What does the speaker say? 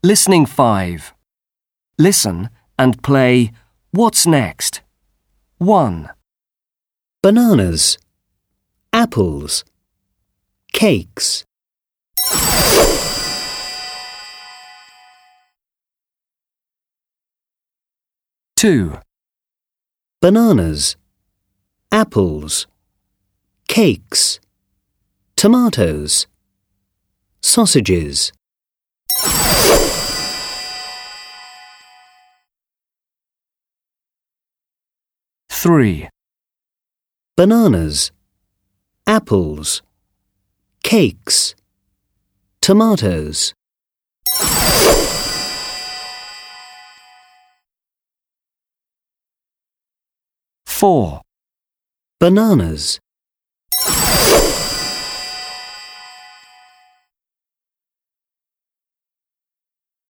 Listening 5. Listen and play What's Next? 1, Bananas, apples, cakes. 2, Bananas, apples, cakes, tomatoes, sausages. 3, Bananas, apples, cakes, tomatoes. 4, Bananas.